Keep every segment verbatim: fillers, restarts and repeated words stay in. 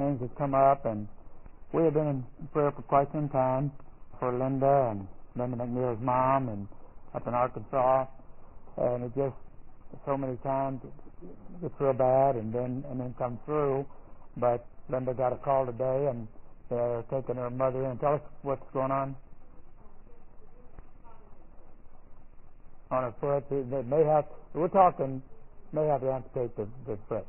things that come up, and we have been in prayer for quite some time for Linda and Linda McNeil's mom and up in Arkansas, and it just so many times it gets real bad and then and then comes through. But Linda got a call today, and they're taking her mother in. Tell us what's going on. On her foot, they may have. We're talking may have to amputate the, the foot,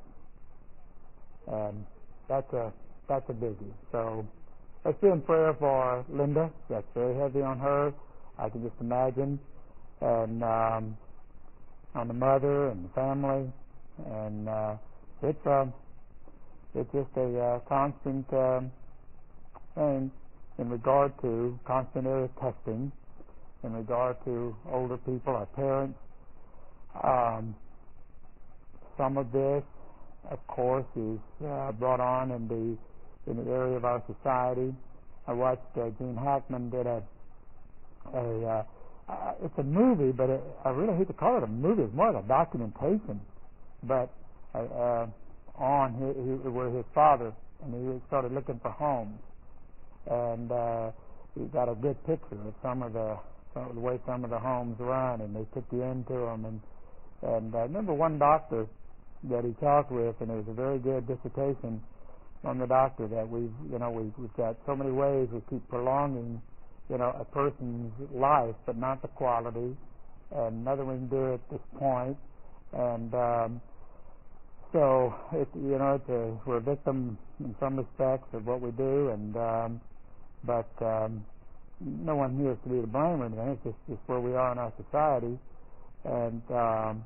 and that's a that's a biggie. So let's be in prayer for Linda. That's very heavy on her. I can just imagine, and um, on the mother and the family, and uh, it's a. Um, It's just a uh, constant um, thing in regard to constant area testing, in regard to older people, our parents. Um, some of this, of course, is uh, brought on in the in the area of our society. I watched uh, Gene Hackman did a a uh, uh, it's a movie, but it, I really hate to call it a movie. It's more like a documentation, but. Uh, uh, on his, his, where his father, and he started looking for homes, and uh, he got a good picture of some of the, some of the way some of the homes run, and they took you into them, and and I remember one doctor that he talked with, and it was a very good dissertation from the doctor that we've, you know, we've, we've got so many ways we keep prolonging, you know, a person's life, but not the quality, and nothing we can do at this point, and um, So, it, you know, it's a, we're a victim in some respects of what we do, and um, but um, no one here is to be to blame or anything. It's just, just where we are in our society, and um,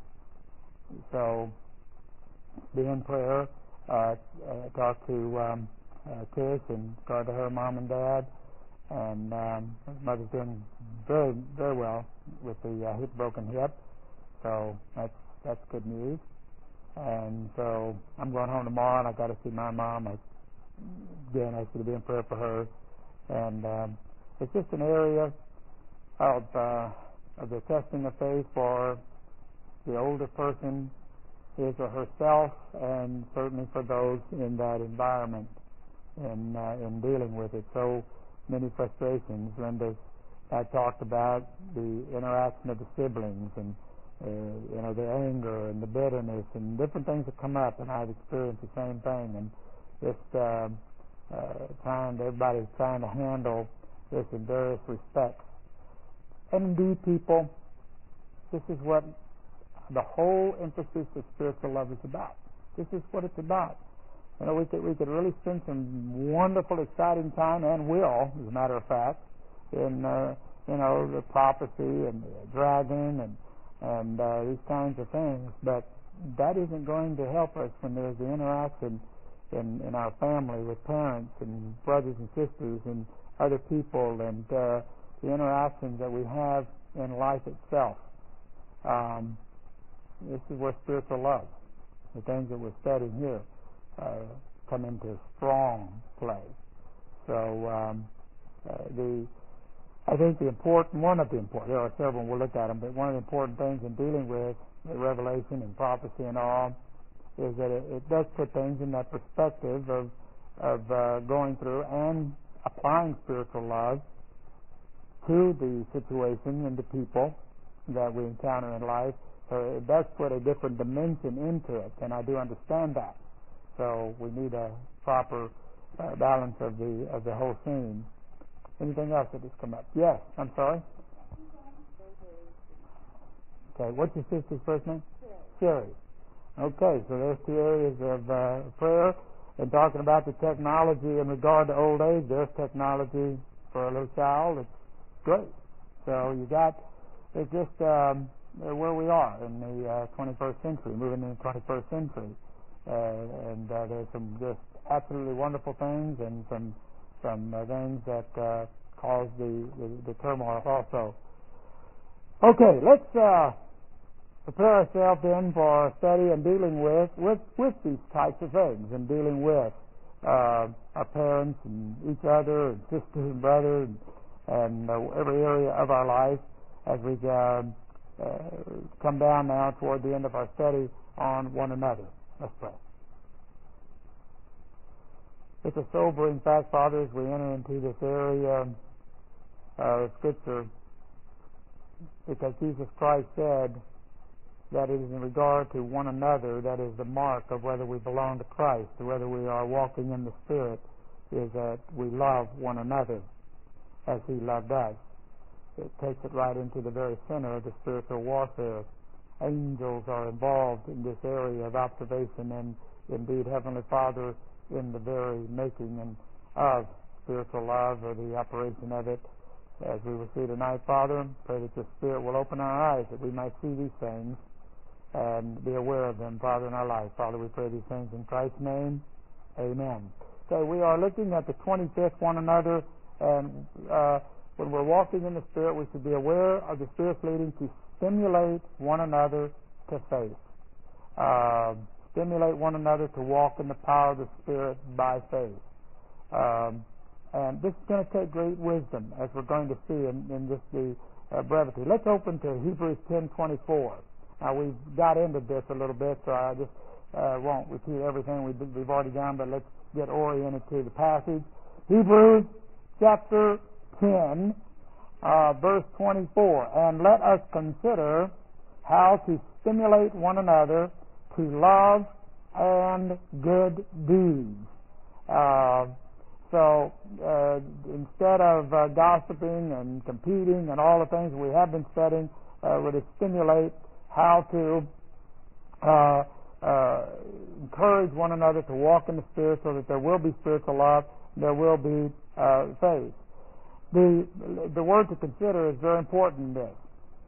so be in prayer. Uh, uh, talk to um, uh, Tish and regard to her mom and dad, and um, his mother's doing very, very well with the uh, hip broken hip, so that's that's good news. And so I'm going home tomorrow, and I got to see my mom. I, again, I should be in prayer for her. And um, it's just an area of uh, of the testing of faith for the older person, his or herself, and certainly for those in that environment in uh, in dealing with it. So many frustrations. Linda's I talked about the interaction of the siblings and. Uh, you know, the anger and the bitterness and different things that come up, and I've experienced the same thing. And just uh, uh, trying, everybody's trying to handle this in various respects. And indeed, people, this is what the whole emphasis of spiritual love is about. This is what it's about. You know, we could we could really spend some wonderful, exciting time, and will, as a matter of fact, in uh, you know the prophecy and the dragon and. and uh, these kinds of things, but that isn't going to help us when there's the interaction in, in our family with parents and brothers and sisters and other people, and uh, the interactions that we have in life itself. Um, this is where spiritual love, the things that we're studying here, uh, come into strong play. So um, uh, the I think the important, one of the important, there are several, we'll look at them, but one of the important things in dealing with the revelation and prophecy and all is that it, it does put things in that perspective of, of uh, going through and applying spiritual love to the situation and the people that we encounter in life. So it does put a different dimension into it, and I do understand that. So we need a proper uh, balance of the of the whole scene. Anything else that has come up? Yes, I'm sorry. Okay, what's your sister's first name? Sherry. Okay, so there's two areas of uh, prayer. And talking about the technology in regard to old age, there's technology for a little child. It's great. So you got, it's just um, where we are in the uh, twenty-first century, moving into the twenty-first century. Uh, and uh, there's some just absolutely wonderful things and some some uh, things that uh, cause the, the, the turmoil also. Okay, let's uh, prepare ourselves then for study and dealing with, with, with these types of things and dealing with uh, our parents and each other and sisters and brothers and, and uh, every area of our life as we uh, uh, come down now toward the end of our study on one another. Let's pray. It's a sobering fact, Father, as we enter into this area of Scripture, because Jesus Christ said that it is in regard to one another that is the mark of whether we belong to Christ, or whether we are walking in the Spirit, is that we love one another as He loved us. It takes it right into the very center of the spiritual warfare. Angels are involved in this area of observation, and indeed, Heavenly Father, in the very making and of spiritual love, or the operation of it. As we will see tonight, Father, pray that Your Spirit will open our eyes that we might see these things and be aware of them, Father, in our life. Father, we pray these things in Christ's name. Amen. So we are looking at the twenty-fifth one another, and uh, when we're walking in the Spirit, we should be aware of the Spirit's leading to stimulate one another to faith. Uh, stimulate one another to walk in the power of the Spirit by faith. Um, and this is going to take great wisdom, as we're going to see in, in just the uh, brevity. Let's open to Hebrews ten twenty-four. Now, we've got into this a little bit, so I just uh, won't repeat everything we've, we've already done, but let's get oriented to the passage. Hebrews chapter ten, uh, verse twenty-four. And let us consider how to stimulate one another to love and good deeds. Uh, so, uh, instead of uh, gossiping and competing and all the things we have been studying, uh, would it stimulate how to uh, uh, encourage one another to walk in the Spirit, so that there will be spiritual love, there will be uh, faith. The the word to consider is very important in this.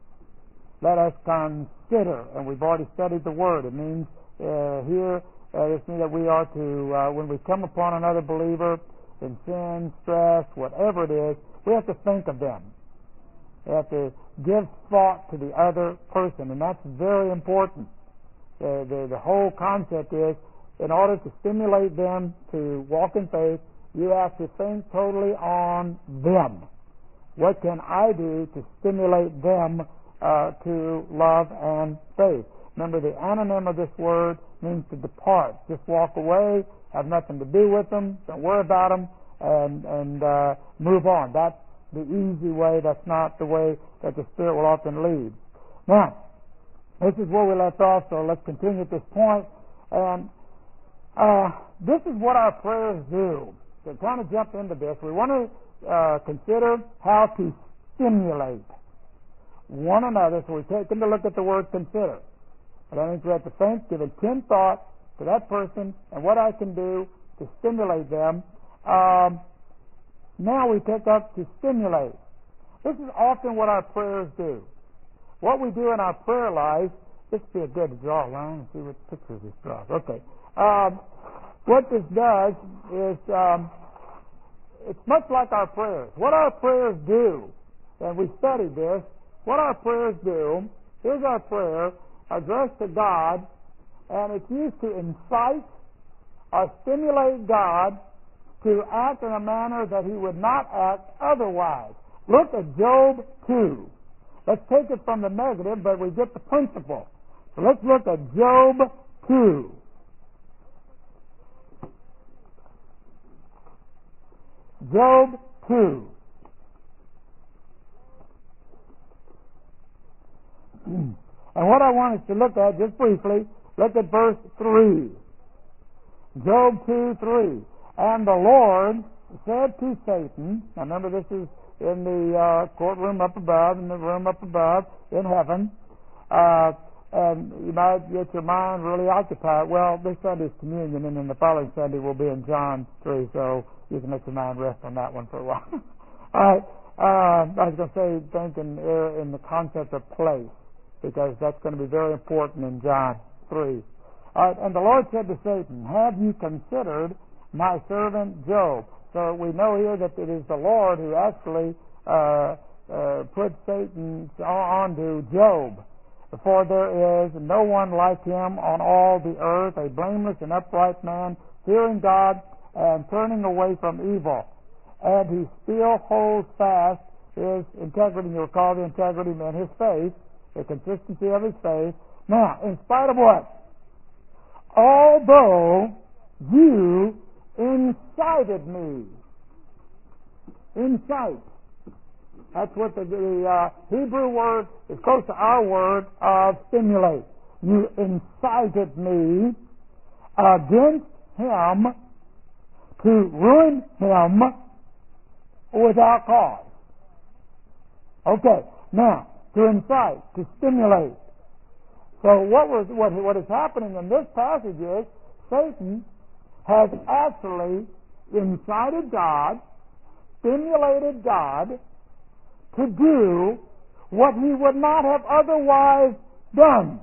Let us consider, and we've already studied the word. It means uh, here, uh, it means that we are to, uh, when we come upon another believer in sin, stress, whatever it is, we have to think of them. We have to give thought to the other person, and that's very important. The, the, the whole concept is, in order to stimulate them to walk in faith, you have to think totally on them. What can I do to stimulate them uh, to love and faith? Remember, the anonym of this word means to depart. Just walk away, have nothing to do with them, don't worry about them, and, and uh, move on. That's the easy way. That's not the way that the Spirit will often lead. Now, this is where we left off, so let's continue at this point. And uh, this is what our prayers do. To kind of jump into this, we want to uh, consider how to stimulate one another. So we've taken a look at the word consider. And that means we have to think, give intense thought to that person and what I can do to stimulate them. Um, now we pick up to stimulate. This is often what our prayers do. What we do in our prayer life, this would be a good to draw a line and see what pictures this draws. Okay. Um, what this does is, um, it's much like our prayers. What our prayers do, and we studied this, what our prayers do, here's our prayer addressed to God, and it's used to incite or stimulate God to act in a manner that He would not act otherwise. Look at Job two. Let's take it from the negative, but we get the principle. So let's look at Job two. Job two. And what I want us to look at, just briefly, look at verse three. Job two, three. And the Lord said to Satan, now remember this is in the uh, courtroom up above, in the room up above, in heaven, uh, and you might get your mind really occupied. Well, this Sunday's communion, and then the following Sunday will be in John three, so you can let your mind rest on that one for a while. All right, uh, I was going to say, think in, in the concept of place, because that's going to be very important in John three. All right, and the Lord said to Satan, have you considered my servant Job? So we know here that it is the Lord who actually uh, uh, put Satan on to Job. For there is no one like him on all the earth, a blameless and upright man, fearing God and turning away from evil. And he still holds fast his integrity. You recall the integrity in his faith, the consistency of his faith. Now, in spite of what? Although you incited me. Incite. That's what the, the uh, Hebrew word is close to our word of stimulate. You incited me against him to ruin him without cause. Okay, now, to incite, to stimulate. So what was what what is happening in this passage is Satan has actually incited God, stimulated God to do what he would not have otherwise done.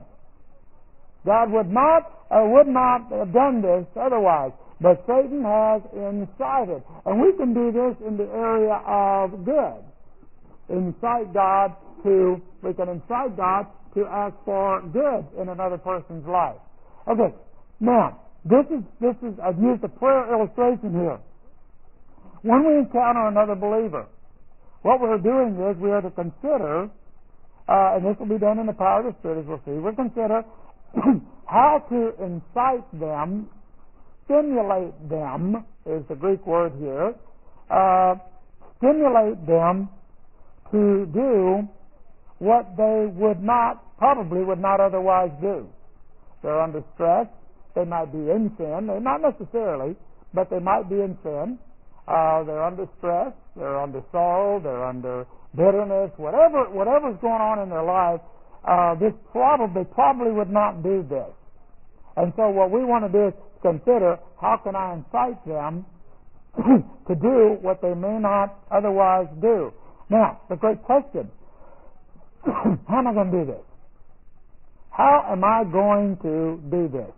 God would not uh, would not have done this otherwise, but Satan has incited, and we can do this in the area of good. Incite God to we can incite God to ask for good in another person's life. Okay, now this is this is I've used a prayer illustration here. When we encounter another believer, what we're doing is we are to consider, uh, and this will be done in the power of the Spirit, as we'll see. We'll consider how to incite them, stimulate them is the Greek word here, uh, stimulate them to do what they would not, probably would not otherwise do. They're under stress. They might be in sin. They're not necessarily, but they might be in sin. Uh, they're under stress. They're under sorrow. They're under bitterness. Whatever, whatever's going on in their life, uh, this probably, probably would not do this. And so what we want to do is consider how can I incite them to do what they may not otherwise do. Now, the great question, how am I going to do this? How am I going to do this?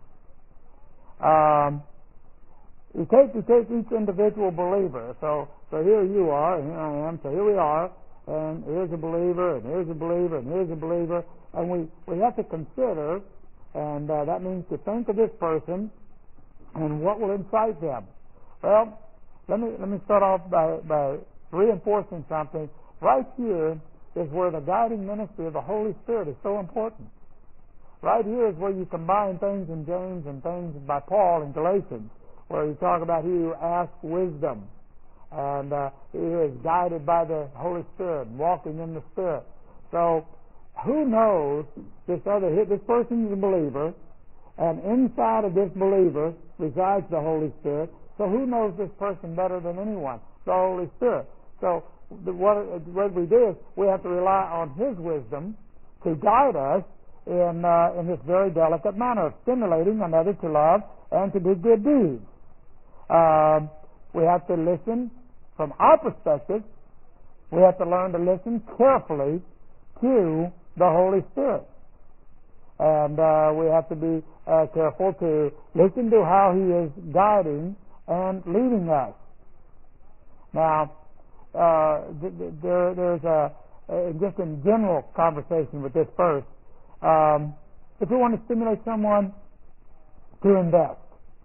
Um, you take you take each individual believer. So so here you are, and here I am. So here we are, and here's a believer, and here's a believer, and here's a believer, and we, we have to consider, and uh, that means to think of this person and what will incite them. Well, let me let me start off by by reinforcing something. Right here is where the guiding ministry of the Holy Spirit is so important. Right here is where you combine things in James and things by Paul in Galatians, where you talk about he who asks wisdom, and uh, he is guided by the Holy Spirit, walking in the Spirit. So, who knows this other? This person is a believer, and inside of this believer resides the Holy Spirit. So, who knows this person better than anyone? The Holy Spirit. So, the, what, what we do is we have to rely on His wisdom to guide us in uh, in this very delicate manner of stimulating another to love and to do good deeds. Um, we have to listen from our perspective. We have to learn to listen carefully to the Holy Spirit, and uh, we have to be uh, careful to listen to how He is guiding and leading us. Now, uh, th- th- there, there's a, a just in general conversation with this verse. Um, if we want to stimulate someone to invest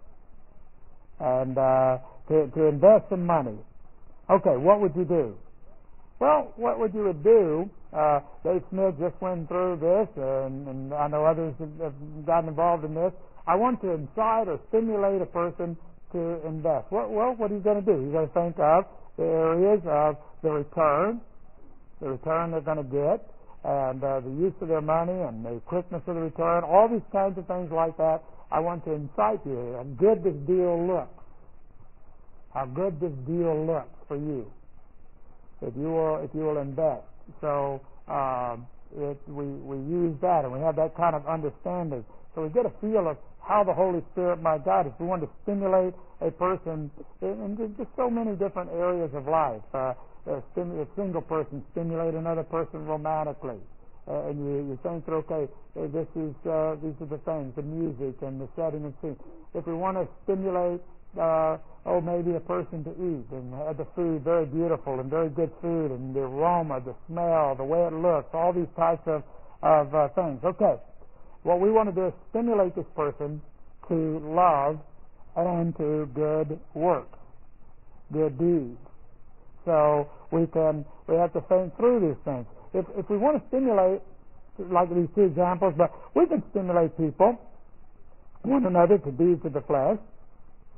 and uh, to, to invest some money, okay, what would you do? Well, what would you would do? Uh, Dave Smith just went through this, and, and I know others have gotten involved in this. I want to incite or stimulate a person to invest. Well, well what are you going to do? You're going to think of the areas of the return, the return they're going to get, and uh, the use of their money and the quickness of the return, all these kinds of things like that. I want to incite you how good this deal looks. How good this deal looks for you. If you will, if you will invest. So um, it, we we use that, and we have that kind of understanding. So we get a feel of how the Holy Spirit might guide us. We want to stimulate a person in, in just so many different areas of life. Uh, a, stim- a single person stimulate another person romantically, uh, and you, you think, okay, this is uh, these are the things, the music and the setting and scene. If we want to stimulate, uh, oh, maybe a person to eat and have the food very beautiful and very good food, and the aroma, the smell, the way it looks, all these types of of uh, things. Okay, what we want to do is stimulate this person to love and to good work, good deeds. So we can we have to think through these things. If if we want to stimulate, like these two examples, but we can stimulate people, one another, to deeds of the flesh,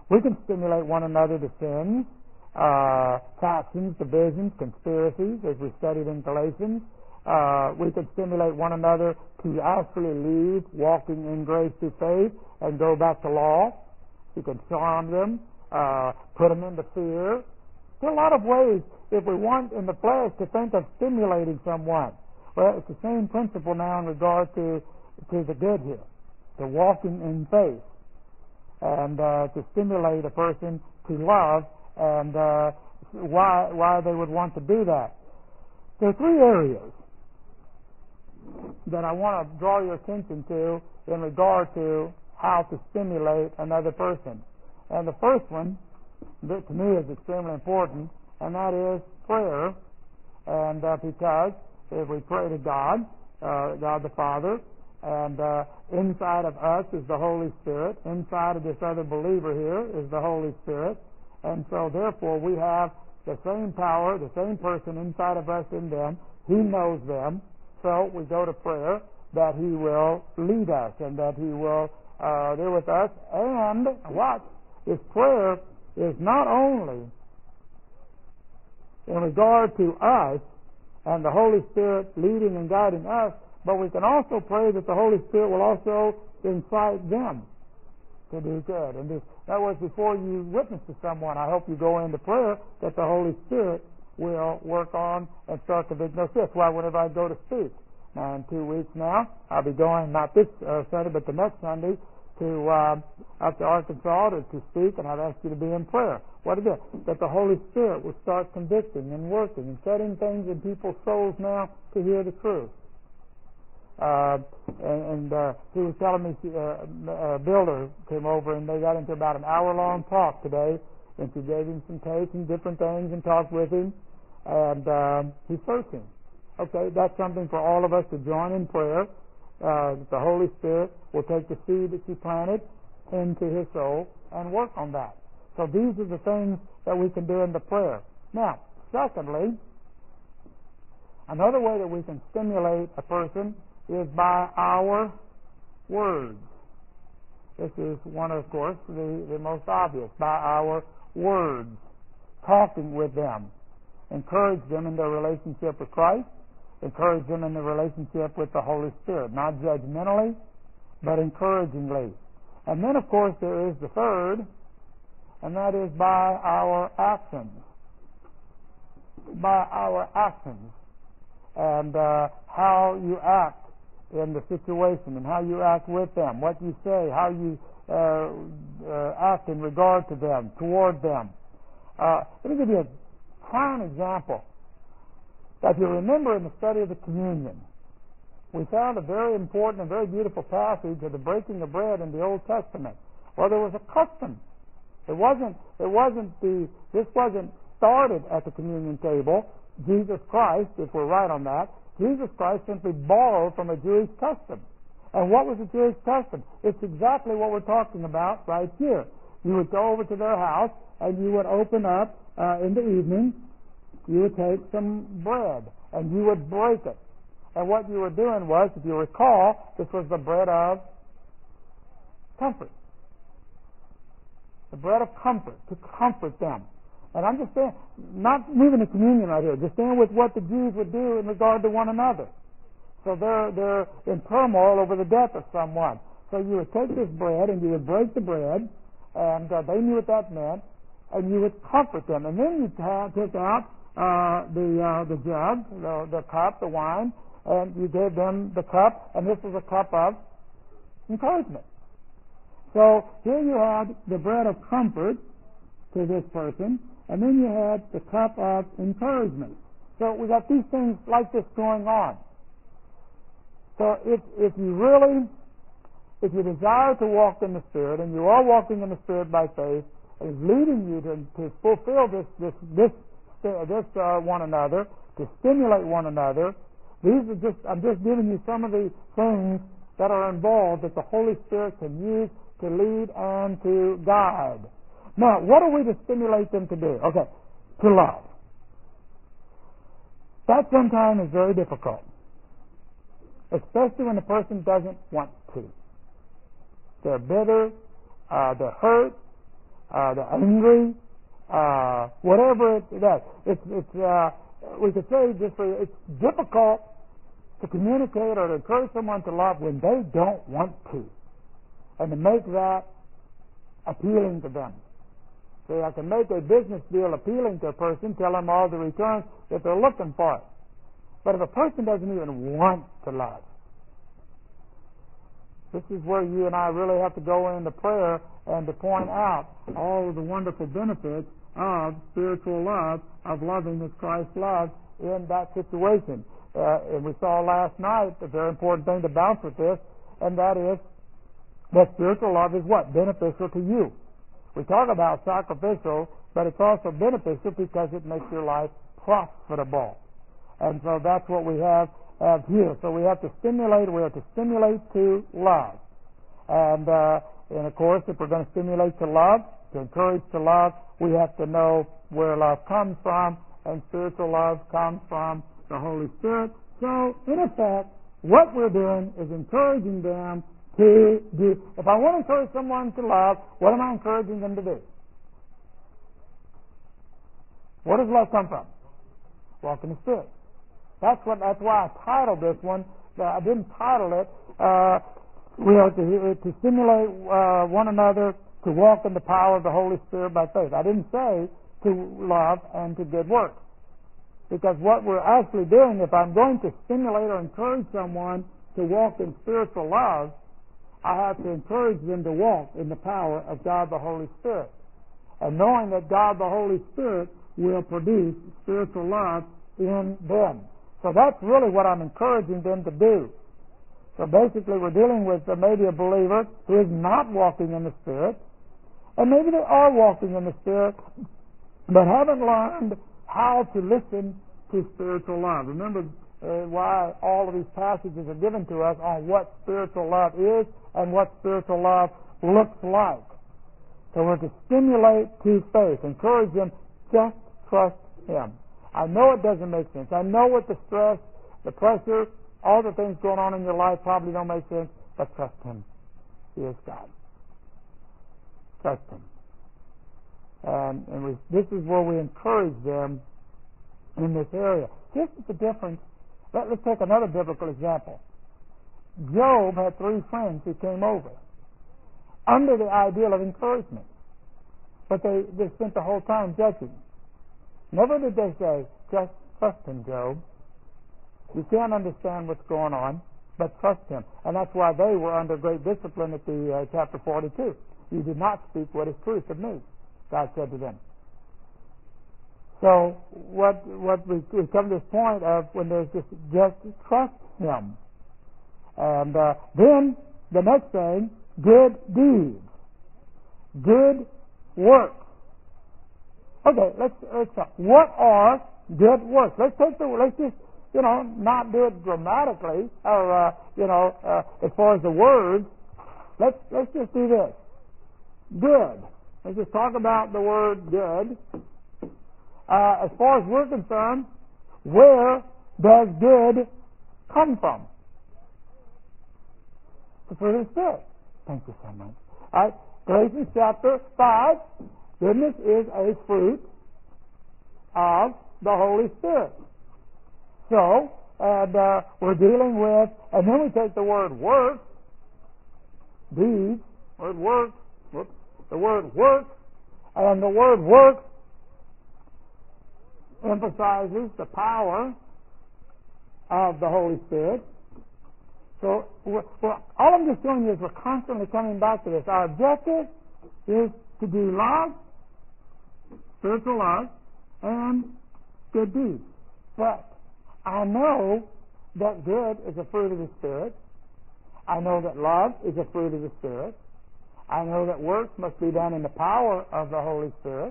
We can stimulate one another to sins, uh, factions, divisions, conspiracies, as we studied in Galatians. Uh, we can stimulate one another to actually leave walking in grace through faith and go back to law. We can charm them, uh, put them into fear. There are a lot of ways, if we want in the flesh to think of stimulating someone. Well, it's the same principle now in regard to, to the good here, to walking in faith, and uh, to stimulate a person to love, and uh, why why they would want to do that. There are three areas that I want to draw your attention to in regard to how to stimulate another person. And the first one, that to me is extremely important, and that is prayer. And uh, because if we pray to God, uh, God the Father, and uh, inside of us is the Holy Spirit, inside of this other believer here is the Holy Spirit, and so therefore we have the same power, the same person inside of us in them. He knows them, so we go to prayer that He will lead us and that He will uh, deal with us. And what? His prayer is not only in regard to us and the Holy Spirit leading and guiding us, but we can also pray that the Holy Spirit will also incite them to do good. And this, that was before you witness to someone. I hope you go into prayer that the Holy Spirit will work on and start to convict. That's why whenever I go to speak, now in two weeks now, I'll be going, not this uh, Sunday, but the next Sunday, to uh, up to Arkansas to, to speak, and I've asked you to be in prayer. What is it? That the Holy Spirit will start convicting and working and setting things in people's souls now to hear the truth. Uh, and and uh, he was telling me, uh, a builder came over and they got into about an hour-long talk today, and she gave him some cakes and different things and talked with him, and um, he's searching. Okay, that's something for all of us to join in prayer. Uh, the Holy Spirit will take the seed that she planted into his soul and work on that. So these are the things that we can do in the prayer. Now, secondly, another way that we can stimulate a person is by our words. This is one, of course, the, the most obvious. By our words, talking with them. Encourage them in their relationship with Christ. Encourage them in the relationship with the Holy Spirit, not judgmentally, but encouragingly. And then, of course, there is the third, and that is by our actions. By our actions. And uh, how you act in the situation, and how you act with them, what you say, how you uh, uh, act in regard to them, toward them. Uh, let me give you a prime example. If you remember in the study of the communion, we found a very important and very beautiful passage of the breaking of bread in the Old Testament. Well, there was a custom. It wasn't, it wasn't the, this wasn't started at the communion table. Jesus Christ, if we're right on that, Jesus Christ simply borrowed from a Jewish custom. And what was the Jewish custom? It's exactly what we're talking about right here. You would go over to their house and you would open up uh, in the evening. You would take some bread and you would break it. And what you were doing was, if you recall, this was the bread of comfort. The bread of comfort, to comfort them. And I'm just saying, not moving the communion right here, just saying with what the Jews would do in regard to one another. So they're, they're in turmoil over the death of someone. So you would take this bread and you would break the bread, and uh, they knew what that meant, and you would comfort them. And then you'd ta- take out Uh, the uh, the jug, the, the cup, the wine, and you gave them the cup, and this was a cup of encouragement. So here you had the bread of comfort to this person, and then you had the cup of encouragement. So we got these things like this going on. So if if you really, if you desire to walk in the Spirit, and you are walking in the Spirit by faith, and is leading you to, to fulfill this this this this uh, one another, to stimulate one another. These are just, I'm just giving you some of the things that are involved that the Holy Spirit can use to lead and to guide. Now, what are we to stimulate them to do? Okay, to love. That sometimes is very difficult, especially when the person doesn't want to. They're bitter, uh, they're hurt, uh, they're angry, uh, whatever it does. It's, it's, uh, we could say just for, it's difficult to communicate or to encourage someone to love when they don't want to, and to make that appealing to them. See, I can make a business deal appealing to a person, tell them all the returns that they're looking for. But if a person doesn't even want to love, this is where you and I really have to go into prayer and to point out all of the wonderful benefits of spiritual love, of loving as Christ loved in that situation. Uh, and we saw last night a very important thing to bounce with this, and that is that spiritual love is what? Beneficial to you. We talk about sacrificial, but it's also beneficial because it makes your life profitable. And so that's what we have, have here. So we have to stimulate, we have to stimulate to love. And, uh, and of course, if we're going to stimulate to love, to encourage to love, we have to know where love comes from, and spiritual love comes from the Holy Spirit. So, in effect, what we're doing is encouraging them to do. If I want to encourage someone to love, what am I encouraging them to do? Where does love come from? Walk in the Spirit. That's what. That's why I titled this one. Uh, I didn't title it. Uh, we are to, to stimulate uh, one another to walk in the power of the Holy Spirit by faith. I didn't say to love and to good works. Because what we're actually doing, if I'm going to stimulate or encourage someone to walk in spiritual love, I have to encourage them to walk in the power of God the Holy Spirit. And knowing that God the Holy Spirit will produce spiritual love in them. So that's really what I'm encouraging them to do. So basically we're dealing with uh, maybe a believer who is not walking in the Spirit, and maybe they are walking in the Spirit, but haven't learned how to listen to spiritual love. Remember uh, why all of these passages are given to us on what spiritual love is and what spiritual love looks like. So we're to stimulate to faith, encourage them, just trust Him. I know it doesn't make sense. I know what the stress, the pressure, all the things going on in your life probably don't make sense, but trust Him. He is God. Trust Him. And, and we, this is where we encourage them in this area. This is the difference. Let, let's take another biblical example. Job had three friends who came over under the ideal of encouragement, but they, they spent the whole time judging. Never did they say, just trust Him, Job. You can't understand what's going on, but trust Him. And that's why they were under great discipline at the uh, chapter forty-two. You did not speak what is truth of me, God said to them. So what what we, we come to this point of when there's just just trust Him. And uh, then the next thing, good deeds, good works. Okay, let's let's talk. What are good works? Let's take the let's just you know not do it grammatically or uh, you know uh, as far as the words. Let's let's just do this. Good. Let's just talk about the word good. Uh, as far as we're concerned, where does good come from? The fruit of the Spirit. Thank you so much. All right, Galatians chapter five. Goodness is a fruit of the Holy Spirit. So, and uh, we're dealing with, and then we take the word work, deeds, word work, whoops, the word work, and the word work emphasizes the power of the Holy Spirit. So, we're, we're, all I'm just doing is we're constantly coming back to this. Our objective is to do love, spiritual love, and good deeds. But I know that good is a fruit of the Spirit. I know that love is a fruit of the Spirit. I know that works must be done in the power of the Holy Spirit.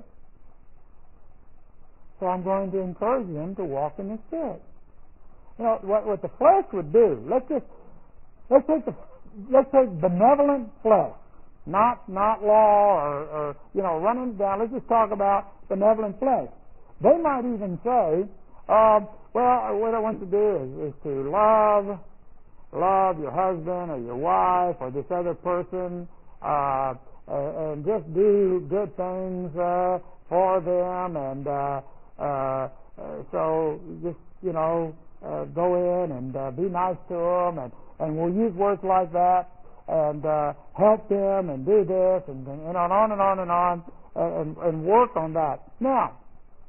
So I'm going to encourage them to walk in the Spirit. You know, what, what the flesh would do, let's just, let's take the, let's take benevolent flesh. Not not law or, or, you know, running down. Let's just talk about benevolent flesh. They might even say, uh, well, what I want to do is, is to love, love your husband or your wife or this other person, uh, uh, and just do good things uh, for them, and uh, uh, uh, so just you know uh, go in and uh, be nice to them, and and we'll use words like that, and uh, help them, and do this, and, and on and on and on, and, and work on that. Now,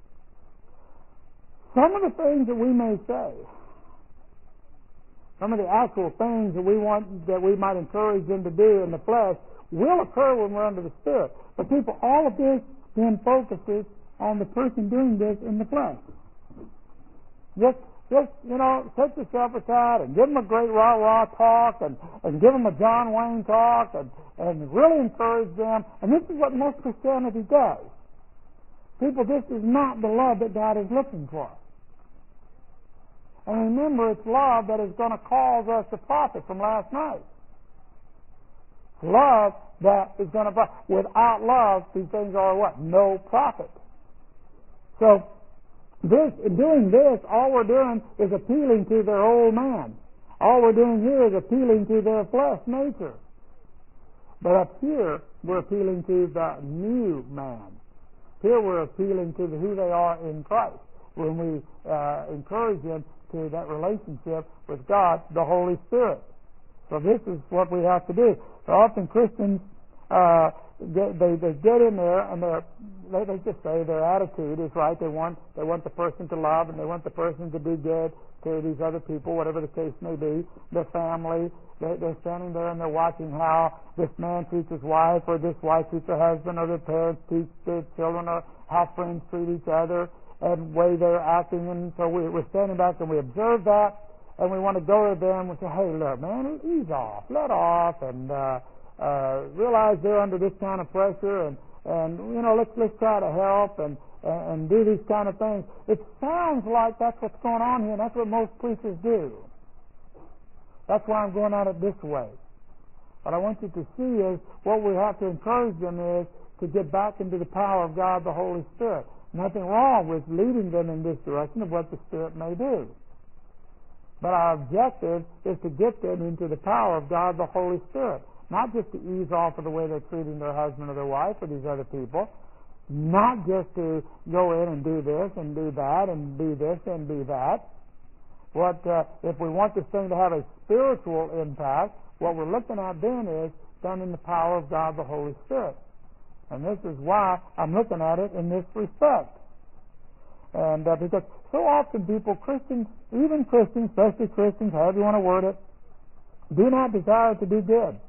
some of the things that we may say, some of the actual things that we want, that we might encourage them to do in the flesh, will occur when we're under the Spirit. But people, all of this then focuses on the person doing this in the flesh. Just, just you know, set yourself aside and give them a great rah-rah talk, and, and give them a John Wayne talk, and, and really encourage them. And this is what most Christianity does. People, this is not the love that God is looking for. And remember, it's love that is going to cause us to profit from last night. It's love that is going to profit. Without love, these things are what? No profit. So, this, in doing this, all we're doing is appealing to their old man. All we're doing here is appealing to their flesh nature. But up here, we're appealing to the new man. Here we're appealing to the, who they are in Christ. When we uh, encourage them to that relationship with God, the Holy Spirit. So this is what we have to do. So often Christians, uh, get, they they get in there and they're, they they just say their attitude is right. They want they want the person to love, and they want the person to be good to these other people, whatever the case may be. Their family, they, they're standing there and they're watching how this man treats his wife, or this wife treats her husband, or their parents treat their children, or how friends treat each other, and way they're acting. And so we, we're standing back and we observe that, and we want to go to them and say, hey, look, man, ease off, let off, and uh, uh, realize they're under this kind of pressure, and, and you know, let's let's try to help and, and, and do these kind of things. It sounds like that's what's going on here, and that's what most preachers do. That's why I'm going at it this way. What I want you to see is what we have to encourage them is to get back into the power of God, the Holy Spirit. Nothing wrong with leading them in this direction of what the Spirit may do. But our objective is to get them into the power of God, the Holy Spirit. Not just to ease off of the way they're treating their husband or their wife or these other people. Not just to go in and do this and do that and do this and do that. What uh, if we want this thing to have a spiritual impact, what we're looking at then is done in the power of God, the Holy Spirit. And this is why I'm looking at it in this respect. And uh, because so often people, Christians, even Christians, especially Christians, however you want to word it, do not desire to do good.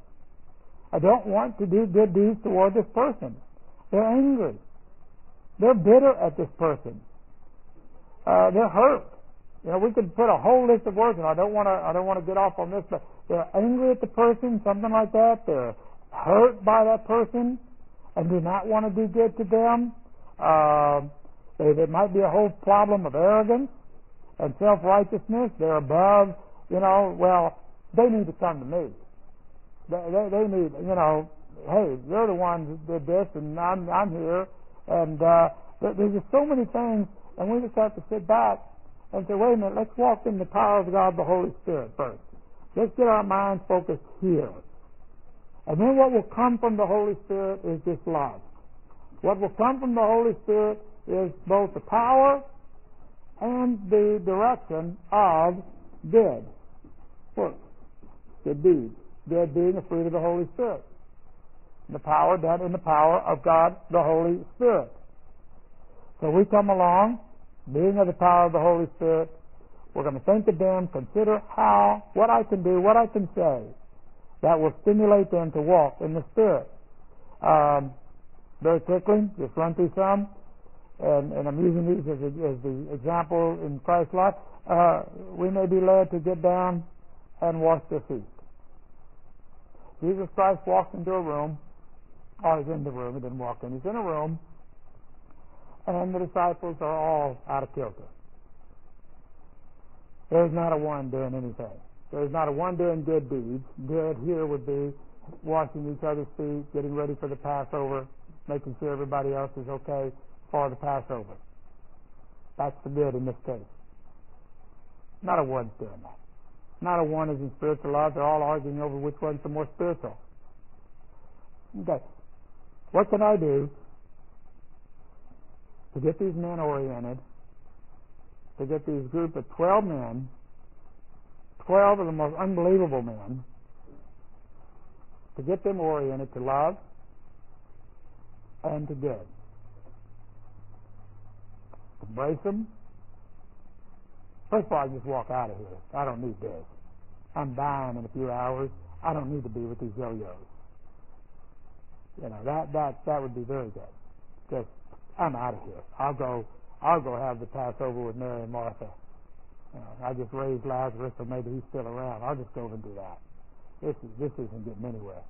I don't want to do good deeds toward this person. They're angry. They're bitter at this person. Uh, they're hurt. You know, we could put a whole list of words, and I don't want to. I don't want to get off on this, but they're angry at the person, something like that. They're hurt by that person, and do not want to do good to them. Uh, they, there might be a whole problem of arrogance and self-righteousness. They're above, you know, well, they need to come to me. They, they, they need, you know, hey, you're the one who did this, and I'm, I'm here. And uh, there, there's just so many things, and we just have to sit back and say, wait a minute, let's walk in the power of God, the Holy Spirit first. Let's get our minds focused here. And then what will come from the Holy Spirit is this love. What will come from the Holy Spirit is both the power and the direction of good works, good deeds. Good being the fruit of the Holy Spirit. The power done in the power of God, the Holy Spirit. So we come along, being of the power of the Holy Spirit, we're going to think of them, consider how, what I can do, what I can say, that will stimulate them to walk in the Spirit. Um, very quickly, just run through some, and, and I'm using these as, a, as the example in Christ's life. Uh, we may be led to get down and wash their feet. Jesus Christ walks into a room, or he's in the room, he didn't walk in, he's in a room, and the disciples are all out of kilter. There's not a one doing anything. There's not a one doing good deeds. Good here would be washing each other's feet, getting ready for the Passover, making sure everybody else is okay for the Passover. That's the good in this case. Not a one's doing that. Not a one is in spiritual love. They're all arguing over which one's the more spiritual. Okay. what can I do to get these men oriented, to get these group of twelve men, twelve of the most unbelievable men, to get them oriented to love and to good. Embrace them. First of all, I just walk out of here. I don't need this. I'm dying in a few hours. I don't need to be with these yo-yos. You know, that that that would be very good. Just, I'm out of here. I'll go. I'll go have the Passover with Mary and Martha. You know, I just raised Lazarus, so maybe he's still around. I'll just go over and do that. This is this isn't getting anywhere.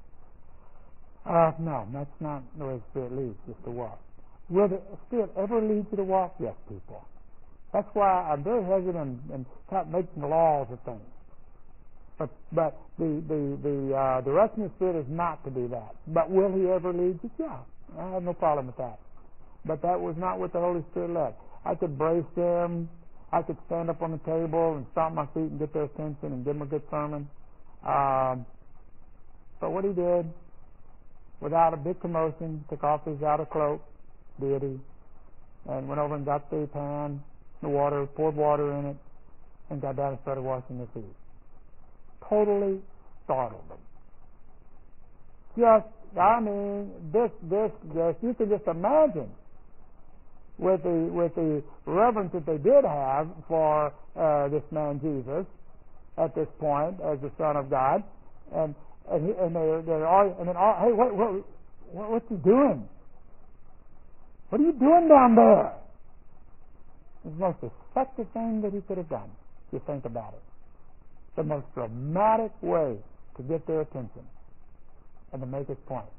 Uh, no, that's not the way the Spirit leads, just to walk. Will the Spirit ever lead you to walk? Yes, people. That's why I'm very hesitant in, in making laws of things. But but the the the uh, direction of the Spirit is not to do that. But will He ever lead you? Yeah, I have no problem with that. But that was not what the Holy Spirit led. I could brace them. I could stand up on the table and stomp my feet and get their attention and give them a good sermon. Um, but what He did, without a big commotion, took off His outer cloak, deity, and went over and got the pan, the water, poured water in it, and got down and started washing their feet. Totally startled them. Just, I mean, this, this, this, you can just imagine with the with the reverence that they did have for uh, this man Jesus at this point as the Son of God, and and, he, and they they're all and then all, hey, what what what what's he doing? What are you doing down there? It's the most effective thing that he could have done, if you think about it. The most dramatic way to get their attention and to make his point.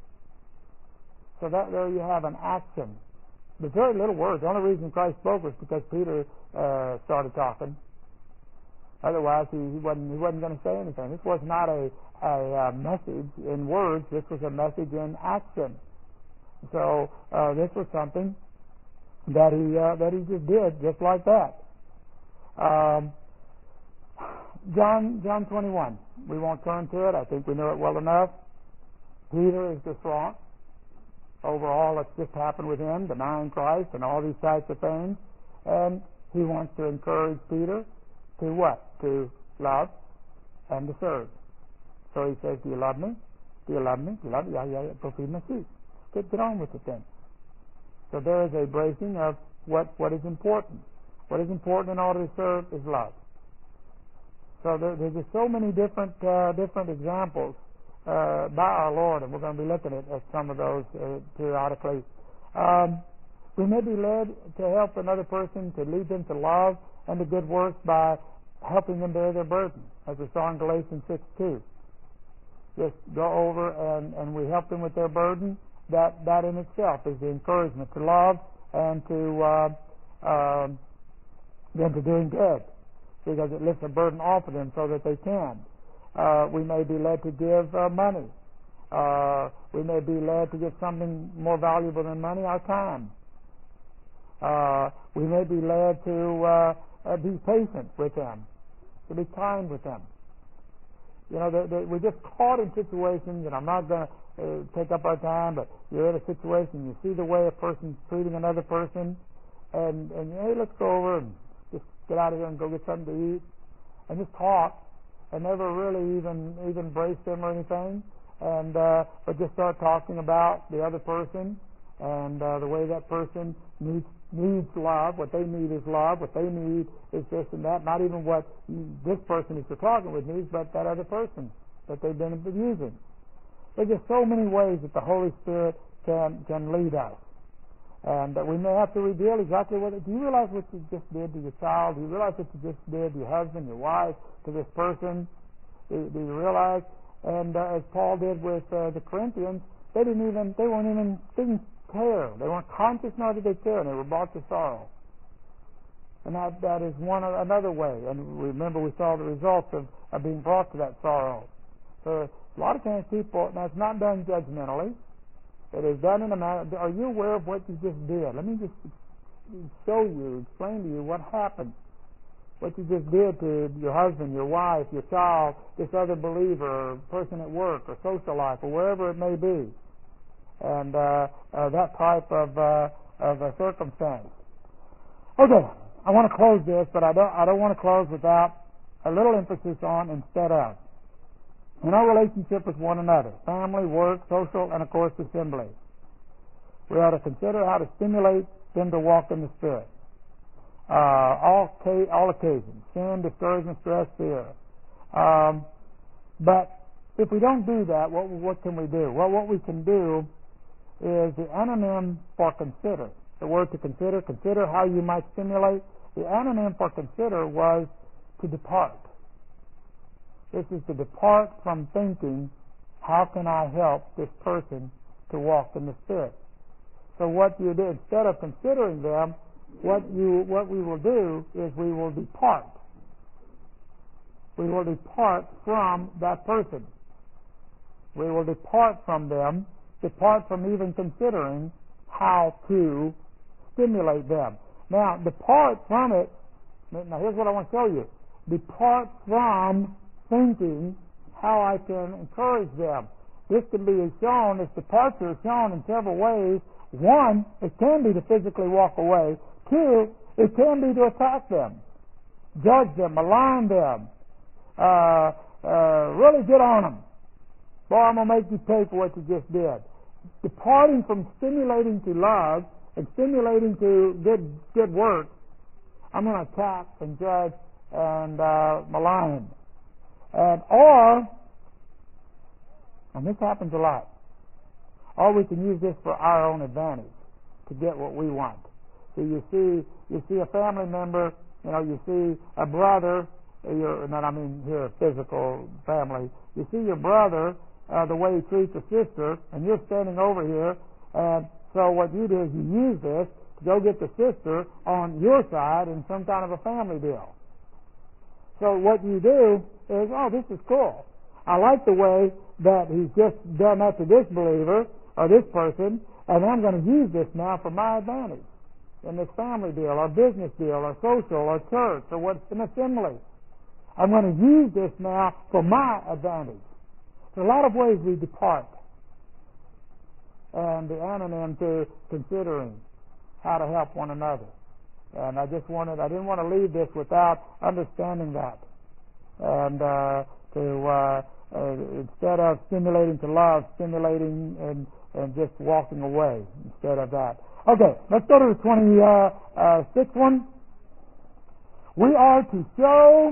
So that there you have an action. There's very little words. The only reason Christ spoke was because Peter uh, started talking. Otherwise, he, he wasn't he wasn't going to say anything. This was not a, a, a message in words. This was a message in action. So uh, this was something that he uh, that he just did, just like that. Um, John John twenty-one. We won't turn to it. I think we know it well enough. Peter is distraught over all that's just happened with him, denying Christ and all these types of things. And he wants to encourage Peter to what? To love and to serve. So he says, do you love me? Do you love me? Do you love me? Yeah, yeah, yeah. Go feed my sheep. Get, get on with it then. So there is a bracing of what, what is important. What is important in order to serve is love. So there, there's just so many different uh, different examples uh, by our Lord, and we're going to be looking at, at some of those uh, periodically. Um, we may be led to help another person, to lead them to love and to good works by helping them bear their burden, as we saw in Galatians six two. Just go over and, and we help them with their burden. That that in itself is the encouragement to love and to uh, uh, them to doing good, because it lifts a burden off of them so that they can. Uh, we may be led to give uh, money. Uh, we may be led to give something more valuable than money, our time. Uh, we may be led to uh, uh, be patient with them, to be kind with them. You know, they, they, we're just caught in situations, and I'm not going to uh, take up our time, but you're in a situation, you see the way a person's treating another person, and, and hey, let's go over and just get out of here and go get something to eat, and just talk, and never really even even embrace them or anything, and uh, but just start talking about the other person and uh, the way that person needs needs love. What they need is love. What they need is this and that. Not even what this person that you're talking with needs, but that other person that they've been abusing. There's just so many ways that the Holy Spirit can can lead us. And uh, we may have to reveal exactly what. Do you realize what you just did to your child? Do you realize what you just did to your husband, your wife, to this person? Do, do you realize? And uh, as Paul did with uh, the Corinthians, they didn't even. They weren't even didn't care. They weren't conscious nor did they care, and they were brought to sorrow. And that that is one another way. And remember, we saw the results of, of being brought to that sorrow. So a lot of times people. Now it's not done judgmentally. It is done in a manner. Are you aware of what you just did? Let me just show you, explain to you what happened. What you just did to your husband, your wife, your child, this other believer, or person at work, or social life, or wherever it may be. and uh, uh, that type of uh, of a circumstance. Okay, I want to close this, but I don't I don't want to close without a little emphasis on instead of. In our relationship with one another, family, work, social, and of course assembly, we ought to consider how to stimulate them to walk in the Spirit. Uh, all, ca- all occasions, sin, discouragement, stress, fear. Um, but if we don't do that, what, what can we do? Well, what we can do is the anonym for consider. The word to consider, consider how you might stimulate. The anonym for consider was to depart. This is to depart from thinking, how can I help this person to walk in the Spirit? So what you do, instead of considering them, what you what we will do is we will depart. We will depart from that person. We will depart from them, depart from even considering how to stimulate them. Now, depart from it. Now, here's what I want to show you. Depart from thinking how I can encourage them. This can be shown, this departure is shown in several ways. One, it can be to physically walk away. Two, it can be to attack them, judge them, malign them, uh, uh, really get on them. Boy, I'm going to make you pay for what you just did. Departing from stimulating to love and stimulating to good good work, I'm going to attack and judge and uh, malign. And or, and this happens a lot, or we can use this for our own advantage to get what we want. So you see, you see a family member, you know, you see a brother, your, not I mean here a physical family. You see your brother, uh, the way he treats a sister, and you're standing over here, and so what you do is you use this to go get the sister on your side in some kind of a family deal. So what you do is, oh, this is cool. I like the way that he's just done that to this believer or this person, and I'm going to use this now for my advantage in this family deal or business deal or social or church or what's an assembly. I'm going to use this now for my advantage. There's a lot of ways we depart. And the anonym to considering how to help one another. And I just wanted, I didn't want to leave this without understanding that. And uh, to, uh, uh, instead of stimulating to love, stimulating and, and just walking away instead of that. Okay, let's go to the twenty-sixth one. We are to show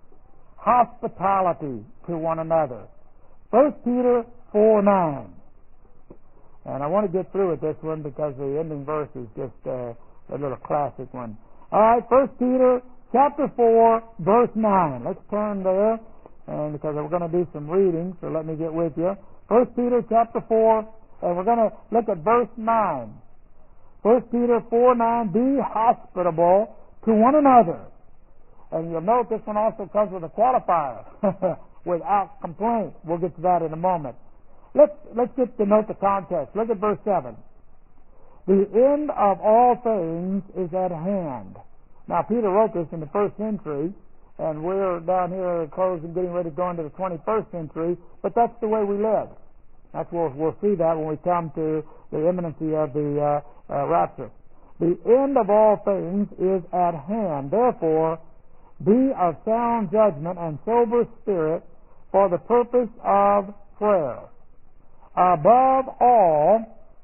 hospitality to one another. First Peter four nine. And I want to get through with this one because the ending verse is just uh, a little classic one. All right, First Peter chapter four, verse nine. Let's turn there, and because we're going to do some reading, so let me get with you. First Peter chapter four, and we're going to look at verse nine. First Peter four nine, be hospitable to one another. And you'll note this one also comes with a qualifier, without complaint. We'll get to that in a moment. Let's, let's get to note the context. Look at verse seven. The end of all things is at hand. Now, Peter wrote this in the first century, and we're down here closing, getting ready to go into the twenty-first century, but that's the way we live. That's where we'll see that when we come to the imminency of the uh, uh, rapture. The end of all things is at hand. Therefore, be of sound judgment and sober spirit for the purpose of prayer. Above all,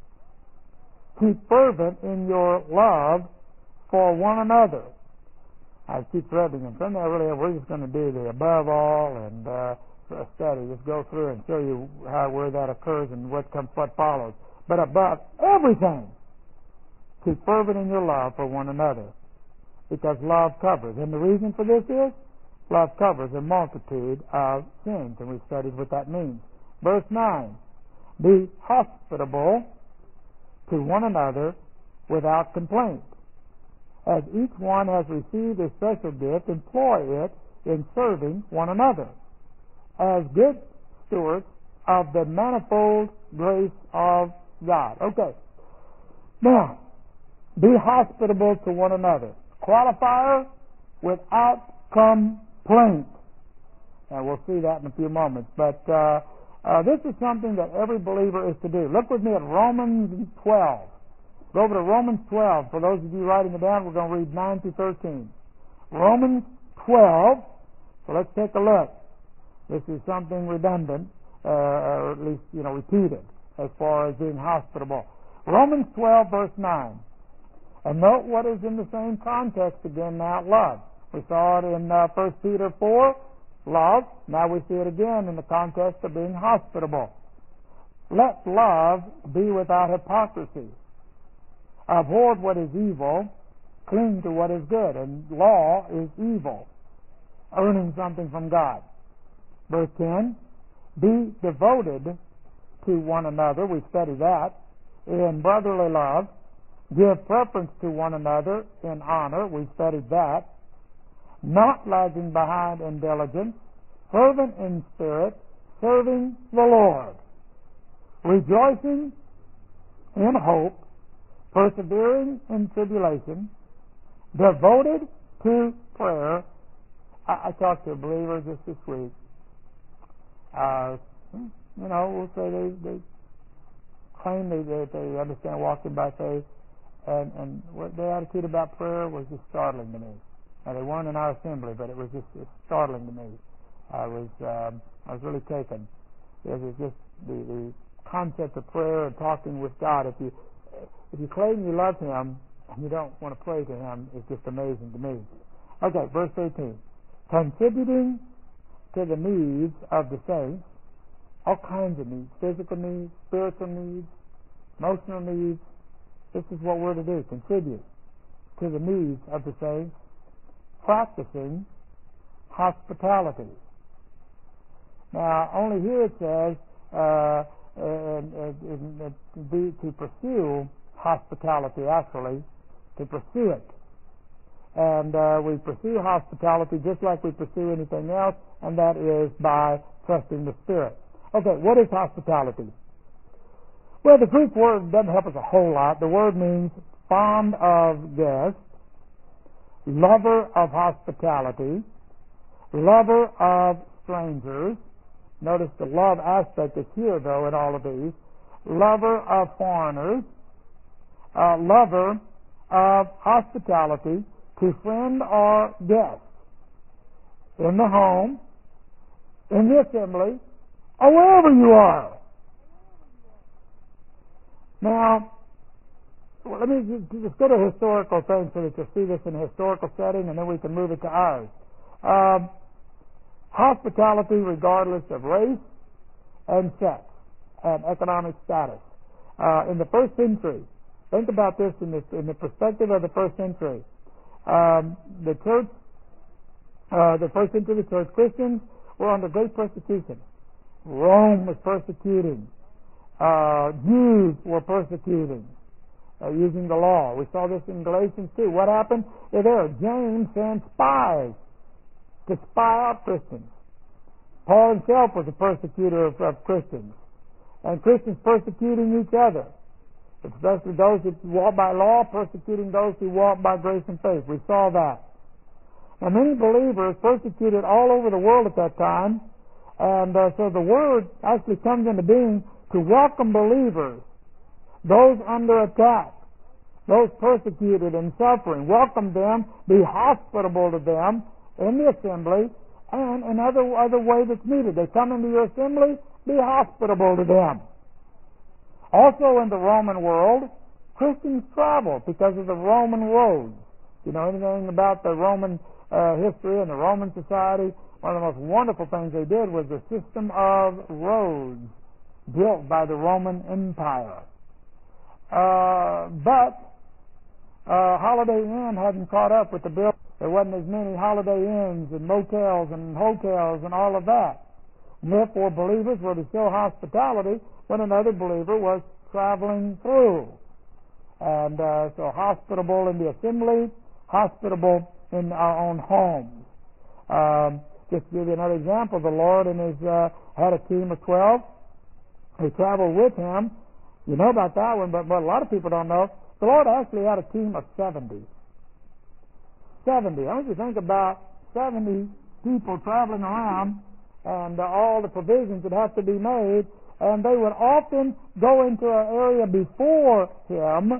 keep fervent in your love for one another. I keep threading them. From there, really, we're just going to do the above all and uh, study. Just go through and show you how where that occurs and what comes, what follows. But above everything, keep fervent in your love for one another, because love covers. And the reason for this is love covers a multitude of sins, and we've studied what that means. Verse nine. Be hospitable to one another without complaint. As each one has received a special gift, employ it in serving one another as good stewards of the manifold grace of God. Okay. Now, be hospitable to one another. Qualifier, without complaint. And we'll see that in a few moments. But uh, Uh, this is something that every believer is to do. Look with me at Romans twelve. Go over to Romans twelve. For those of you writing it down, we're going to read nine through thirteen. Romans twelve. So let's take a look. This is something redundant, uh, or at least, you know, repeated as far as being hospitable. Romans twelve, verse nine. And note what is in the same context again now, love. We saw it in uh, First Peter four, love. Now we see it again in the context of being hospitable. Let love be without hypocrisy. Abhor what is evil, cling to what is good. And law is evil, earning something from God. Verse ten, be devoted to one another. We study that. In brotherly love, give preference to one another in honor. We studied that. Not lagging behind in diligence, fervent in spirit, serving the Lord, rejoicing in hope, persevering in tribulation, devoted to prayer. I, I talked to a believer just this week. Uh, you know, we'll say they, they claim they, they, they understand walking by faith, and, and what their attitude about prayer was just startling to me. Now, they weren't in our assembly, but it was just it's startling to me. I was um, I was really taken. It was just the, the concept of prayer and talking with God. If you if you claim you love Him and you don't want to pray to Him, it's just amazing to me. Okay, verse thirteen. Contributing to the needs of the saints, all kinds of needs, physical needs, spiritual needs, emotional needs. This is what we're to do, contribute to the needs of the saints, practicing hospitality. Now, only here it says uh, and, and, and to, be, to pursue hospitality, actually, to pursue it. And uh, we pursue hospitality just like we pursue anything else, and that is by trusting the Spirit. Okay, what is hospitality? Well, the Greek word doesn't help us a whole lot. The word means fond of guests, lover of hospitality, lover of strangers. Notice the love aspect is here, though, in all of these. Lover of foreigners, uh, lover of hospitality to friend or guest in the home, in the assembly, or wherever you are. Now, well, let me just, just go to a historical thing so that you'll see this in a historical setting, and then we can move it to ours. Um, hospitality regardless of race and sex and economic status. Uh, in the first century, think about this in, this, in the perspective of the first century. Um, the church, uh, the first century church, Christians were under great persecution. Rome was persecuting. Uh, Jews were persecuting, uh, using the law. We saw this in Galatians two. What happened? Yeah, there, James sent spies to spy out Christians. Paul himself was a persecutor of, of Christians, and Christians persecuting each other, especially those who walk by law, persecuting those who walk by grace and faith. We saw that. Now, many believers persecuted all over the world at that time, and uh, so the word actually comes into being to welcome believers, those under attack, those persecuted and suffering. Welcome them, be hospitable to them in the assembly, and in other other way that's needed. They come into your assembly, be hospitable to them. Also in the Roman world, Christians traveled because of the Roman roads. You know anything about the Roman uh, history and the Roman society? One of the most wonderful things they did was the system of roads built by the Roman Empire. Uh, but uh, Holiday Inn hadn't caught up with the bill. There wasn't as many Holiday Inns and motels and hotels and all of that. And therefore, believers were to show hospitality when another believer was traveling through. And uh, so hospitable in the assembly, hospitable in our own homes. Um, just to give you another example, the Lord and his, uh, had a team of twelve who traveled with him. You know about that one, but, but a lot of people don't know. The Lord actually had a team of seventy. seventy. I want you to think about seventy people traveling around and uh, all the provisions that have to be made, and they would often go into an area before him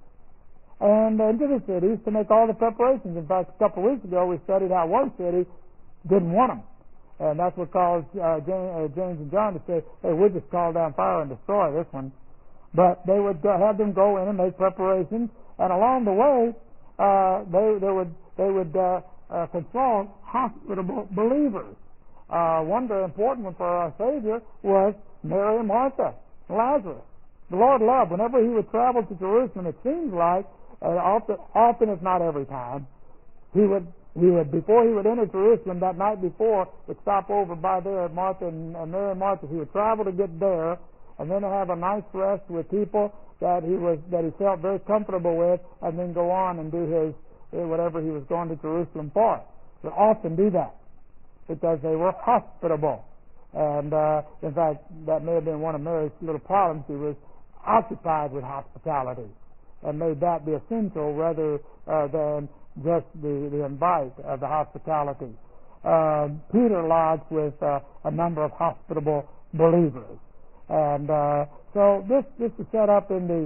and into the cities to make all the preparations. In fact, a couple of weeks ago we studied how one city didn't want them, and that's what caused uh, James, uh, James and John to say, hey, we'll just call down fire and destroy this one. But they would uh, have them go in and make preparations, and along the way uh, they, they would, they would uh, uh, consult hospitable believers. Uh, one very important one for our Savior was Mary and Martha, Lazarus. The Lord loved, whenever he would travel to Jerusalem, it seems like, uh, often, often if not every time, he would, he would, before he would enter Jerusalem that night before, would stop over by there at Martha and, and Mary and Martha. He would travel to get there, and then have a nice rest with people that he was, that he felt very comfortable with, and then go on and do his, whatever he was going to Jerusalem for. He would often do that, because they were hospitable. And uh, in fact, that may have been one of Mary's little problems. She was occupied with hospitality and made that be essential rather uh, than just the, the invite of the hospitality. Um, Peter lodged with uh, a number of hospitable believers. And uh, so this, this is set up in the,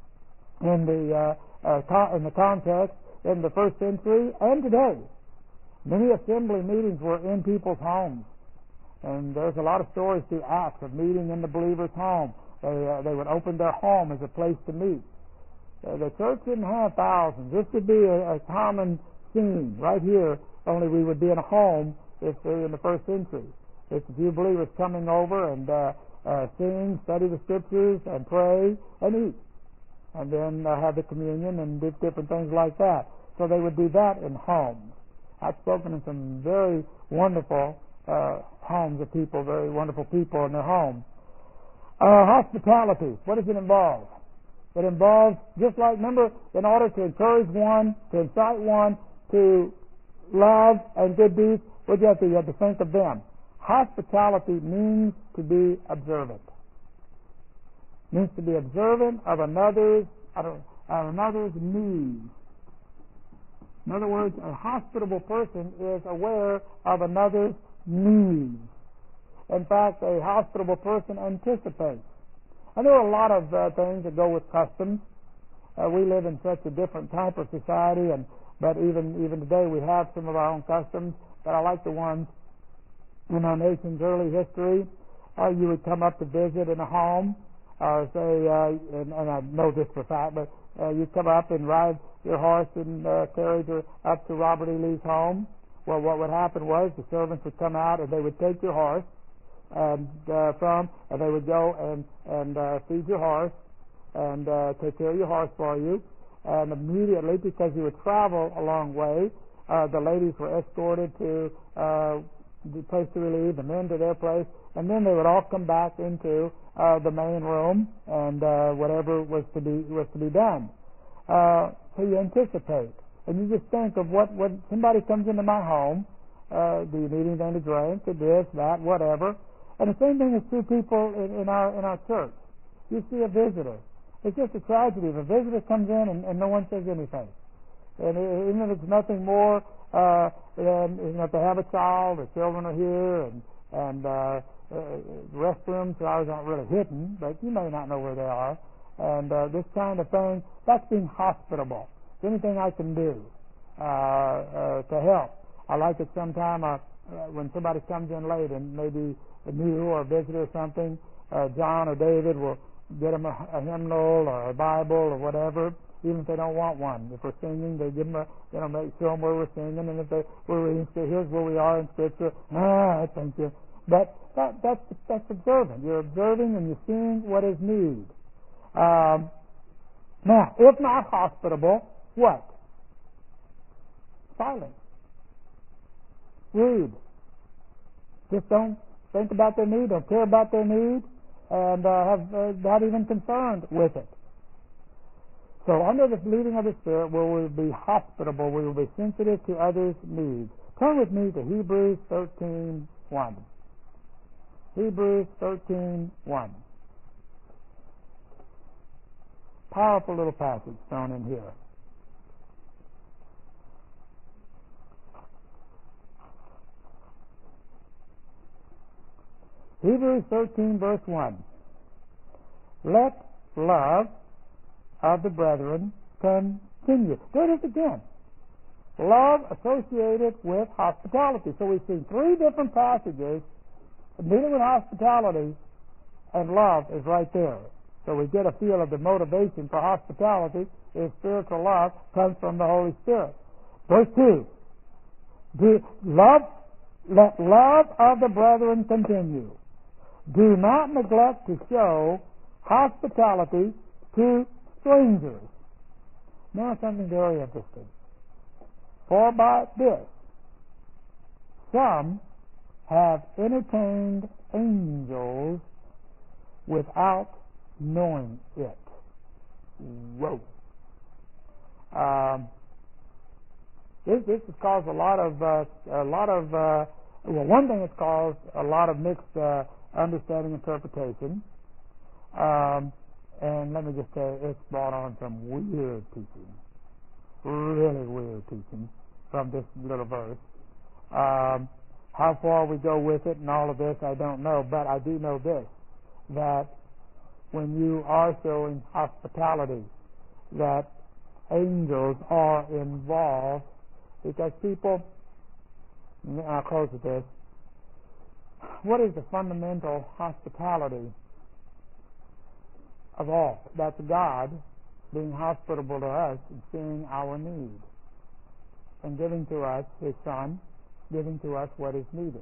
in, the, uh, uh, con- in the context in the first century and today. Many assembly meetings were in people's homes. And there's a lot of stories through Acts of meeting in the believer's home. They, uh, they would open their home as a place to meet. Uh, the church didn't have thousands. This would be a, a common scene right here, only we would be in a home if uh, in the first century. It's a few believers coming over and uh, uh, sing, study the scriptures, and pray, and eat. And then uh, have the communion and do different things like that. So they would do that in homes. I've spoken in some very wonderful uh, homes of people, very wonderful people in their homes. Uh, hospitality, what does it involve? It involves, just like, remember, in order to encourage one, to incite one to love and good deeds, what do you have to do? You have to think of them. Hospitality means to be observant. Means to be observant of another's, of another's needs. In other words, a hospitable person is aware of another's needs. In fact, a hospitable person anticipates. And there are a lot of uh, things that go with customs. Uh, we live in such a different type of society, and but even even today we have some of our own customs. But I like the ones in our nation's early history. Uh, you would come up to visit in a home, or say, uh, and, and I know this for a fact, but uh, you'd come up and ride your horse and uh, carriage up to Robert E. Lee's home. Well, what would happen was the servants would come out and they would take your horse and uh, from, and they would go and and uh, feed your horse and uh, take care of your horse for you. And immediately, because you would travel a long way, uh, the ladies were escorted to uh, the place to relieve, the men to their place, and then they would all come back into uh, the main room and uh, whatever was to be was to be done. Uh, so you anticipate, and you just think of what when somebody comes into my home. Uh, do you need anything to drink? Or this, that, whatever. And the same thing is true people in, in our in our church. You see a visitor. It's just a tragedy if a visitor comes in and, and no one says anything. And even if it's nothing more uh, than, you know, if they have a child, the children are here, and and uh, uh, restrooms ours aren't really hidden, but you may not know where they are. And uh, this kind of thing, that's being hospitable. It's anything I can do uh, uh, to help. I like it sometime uh, when somebody comes in late and maybe a new or a visitor or something, uh, John or David will get them a, a hymnal or a Bible or whatever, even if they don't want one. If we're singing, they give them a, you know, make, show them where we're singing, and if they, we're reading, here's where we are in Scripture. Ah, thank you. But that, that's, that's observant. You're observing and you're seeing what is need. Um, now, if not hospitable, what? Silence. Rude. Just don't think about their need, don't care about their need, and uh, have uh, not even concerned with it. So under the leading of the Spirit, we will be hospitable, we will be sensitive to others' needs. Turn with me to Hebrews thirteen one. Hebrews thirteen one. Powerful little passage thrown in here. Hebrews thirteen, verse one. Let love of the brethren continue. There it is again. Love associated with hospitality. So we see three different passages dealing with hospitality, and love is right there. So we get a feel of the motivation for hospitality is spiritual love comes from the Holy Spirit. Verse two. Do love, let love of the brethren continue. Do not neglect to show hospitality to strangers. Now something very interesting. For by this some have entertained angels without knowing it. Whoa. Um, this, this has caused a lot of uh, a lot of uh, well, one thing it's caused a lot of mixed uh, understanding interpretation. Um, and let me just say, it's brought on some weird teaching, really weird teaching from this little verse. Um, how far we go with it and all of this, I don't know, but I do know this, that when you are showing hospitality, that angels are involved, because people, I'll close with this, what is the fundamental hospitality of all? That's God being hospitable to us and seeing our need and giving to us His Son, giving to us what is needed.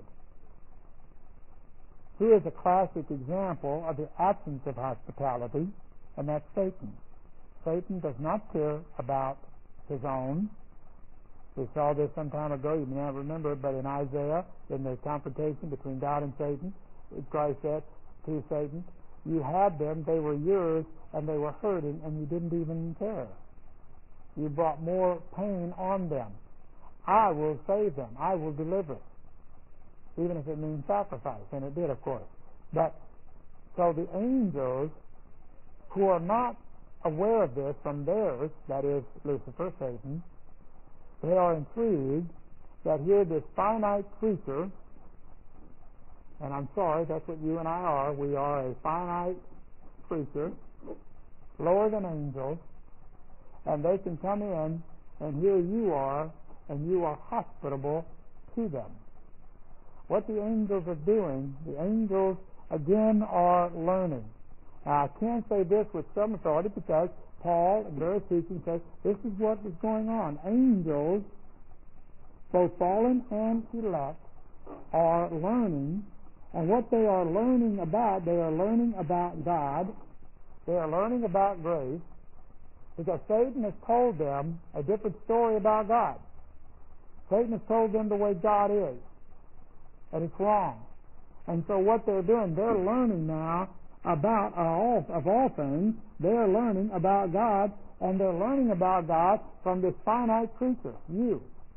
Here is a classic example of the absence of hospitality, and that's Satan. Satan does not care about his own. We saw this some time ago. You may not remember it, but in Isaiah, in the confrontation between God and Satan, Christ said to Satan, you had them, they were yours, and they were hurting, and you didn't even care. You brought more pain on them. I will save them. I will deliver, even if it means sacrifice, and it did, of course. But so the angels who are not aware of this from theirs, that is Lucifer, Satan, they are intrigued that here this finite creature, and I'm sorry, that's what you and I are. We are a finite creature, lower than angels, and they can come in, and here you are, and you are hospitable to them. What the angels are doing, the angels again are learning. Now, I can't say this with some authority because Paul, in various teachings, says this is what is going on. Angels, both fallen and elect, are learning, and what they are learning about, they are learning about God, they are learning about grace, because Satan has told them a different story about God. Satan has told them the way God is, and it's wrong. And so what they're doing, they're learning now about uh, all of all things. They're learning about God, and they're learning about God from this finite creature, you.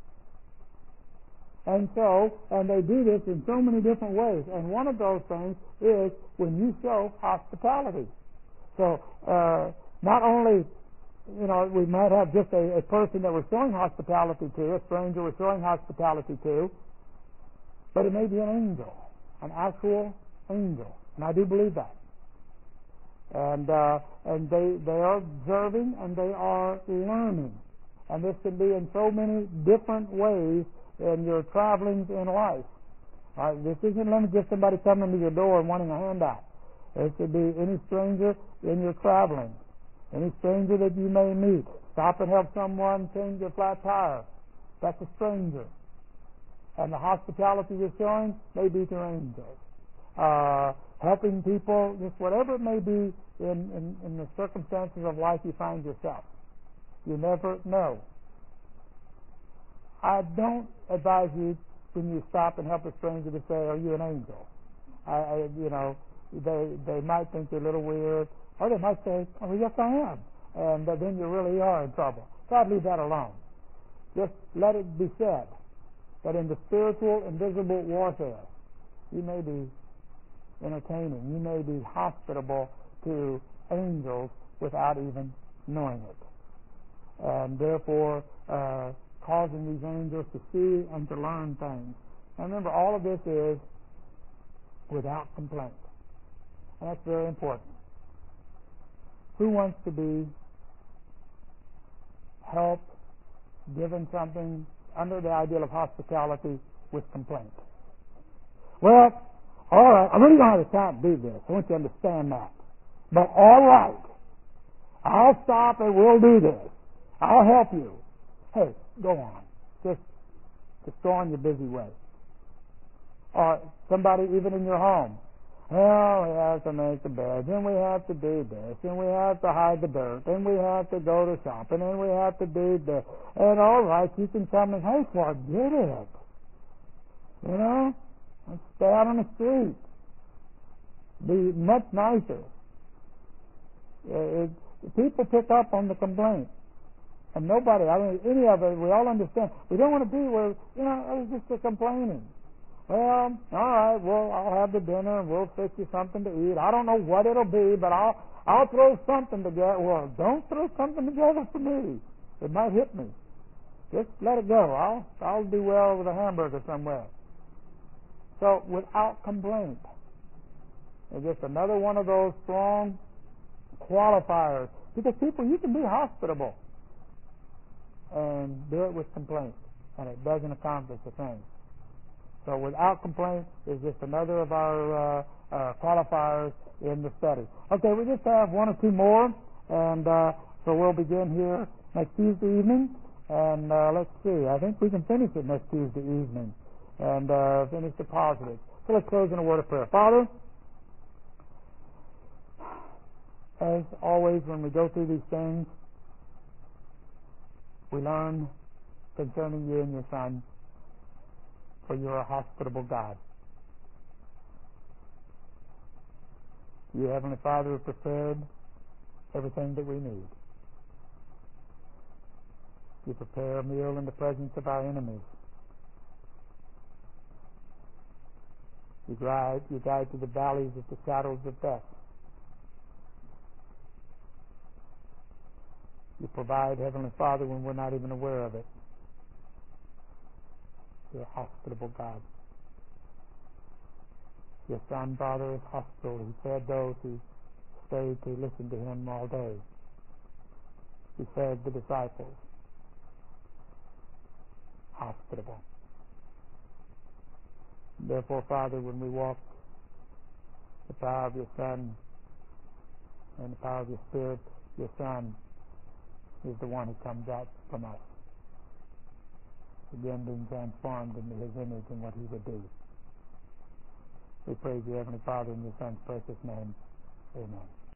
And so, and they do this in so many different ways. And one of those things is when you show hospitality. So, uh, not only, you know, we might have just a, a person that we're showing hospitality to, a stranger we're showing hospitality to, but it may be an angel, an actual angel. And I do believe that. And uh, and they they are observing and they are learning, and this can be in so many different ways in your travelings in life. Uh, this isn't limited to somebody coming to your door and wanting a handout. It could be any stranger in your traveling, any stranger that you may meet. Stop and help someone change your flat tire. That's a stranger, and the hospitality you're showing may be to angels. Uh, helping people, just whatever it may be in, in, in the circumstances of life you find yourself. You never know. I don't advise you when you stop and help a stranger to say, are you an angel? I, I, you know, they they might think you're a little weird, or they might say, oh, yes, I am. And uh, then you really are in trouble. So I'd leave that alone. Just let it be said that in the spiritual, invisible warfare, you may be entertaining, you may be hospitable to angels without even knowing it, and therefore uh, causing these angels to see and to learn things. Now remember, all of this is without complaint. And that's very important. Who wants to be helped, given something under the ideal of hospitality with complaint? Well, all right, I really don't have the time to do this. I want you to understand that. But all right, I'll stop and we'll do this. I'll help you. Hey, go on. Just, just go on your busy way. Or somebody even in your home. Well, we have to make the bed, and we have to do this, and we have to hide the dirt, and we have to go to shopping, and we have to do this. And all right, you can come and, hey, forget it. You know? Let's stay out on the street. Be much nicer. It, it, people pick up on the complaint. And nobody, I mean, any of us, we all understand. We don't want to be where, you know, it's just a complaining. Well, all right, well, I'll have the dinner and we'll fix you something to eat. I don't know what it'll be, but I'll I'll throw something together. Well, don't throw something together for me. It might hit me. Just let it go. I'll I'll do well with a hamburger somewhere. So without complaint. It's just another one of those strong qualifiers. Because people, you can be hospitable and do it with complaint, and it doesn't accomplish a thing. So without complaint is just another of our uh, uh, qualifiers in the study. Okay, we just have one or two more, and uh, so we'll begin here next Tuesday evening. And uh, let's see, I think we can finish it next Tuesday evening and uh, finish the positive. So let's close in a word of prayer. Father, as always when we go through these things, we learn concerning you and your Son, for you are a hospitable God. You, Heavenly Father, have prepared everything that we need. You prepare a meal in the presence of our enemies. You guide, you guide to the valleys of the shadows of death. You provide, Heavenly Father, when we're not even aware of it. You're a hospitable God. Your Son, Father, is hospitable. He fed those who stayed to listen to Him all day. He fed the disciples. Hospitable. Therefore, Father, when we walk the power of your Son and the power of your Spirit, your Son is the one who comes out from us, again being transformed into His image and what He would do. We praise you, Heavenly Father, in your Son's precious name. Amen.